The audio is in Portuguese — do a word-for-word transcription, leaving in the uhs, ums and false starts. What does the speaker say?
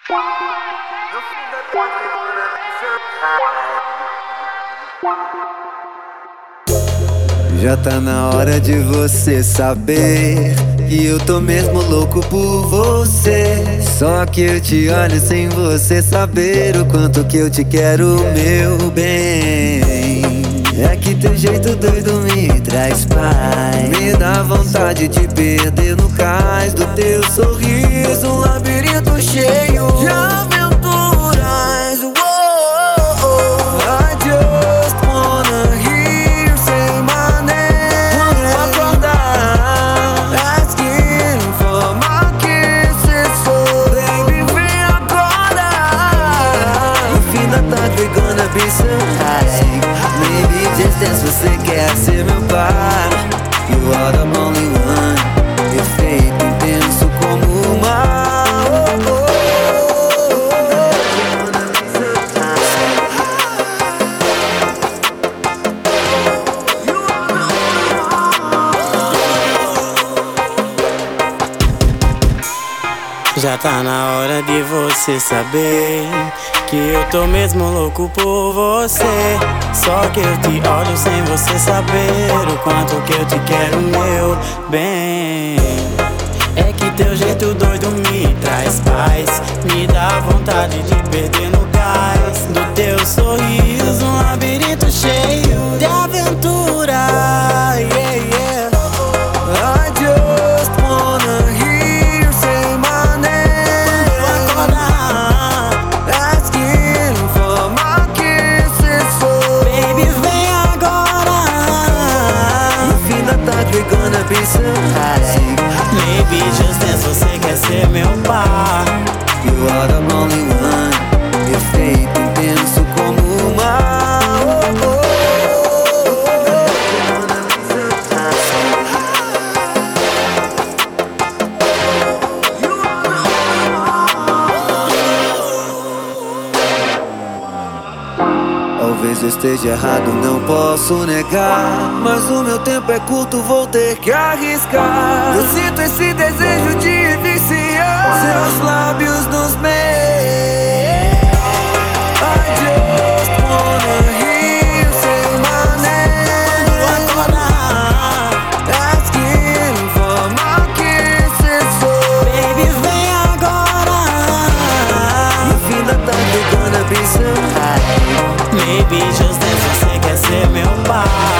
Já tá na hora de você saber que eu tô mesmo louco por você. Só que eu te olho sem você saber o quanto que eu te quero, meu bem. É que teu jeito doido me traz paz, me dá vontade de perder no cais do teu sorriso, um labirinto cheio de aventuras. Whoa, I just wanna hear you say my name. Quando acordar, asking for my kisses, so baby vem agora. No fim da tarde we're gonna be so high. Maybe just dance, você quer ser meu par. You are the only one, efeito intenso como o mar. Oh, oh, oh. Já tá na hora de você saber que eu tô mesmo louco por você. Só que eu te olho sem você saber o quanto que eu te quero, meu bem. É que teu jeito doido me traz paz, me dá vontade de perder no gás do teu sorriso, um labirinto cheio de aventura. Yeah, yeah. I just wanna hear you say my name. Quando acordar, asking for my kisses, so baby vem agora. no fim da tarde we're gonna be so high. Maybe just dance, você quer ser meu par. You are the only one, efeito intenso como o mar. Oh, oh, oh. Talvez eu esteja errado, não posso negar, mas o meu tempo é curto, vou ter que arriscar. Eu sinto esse desejo de viciar seus lábios nos meus. I just wanna hear you say my name. Asking for my kisses, so Baby vem agora. no fim da tarde we're gonna be so high. Maybe just dance, você quer ser meu par.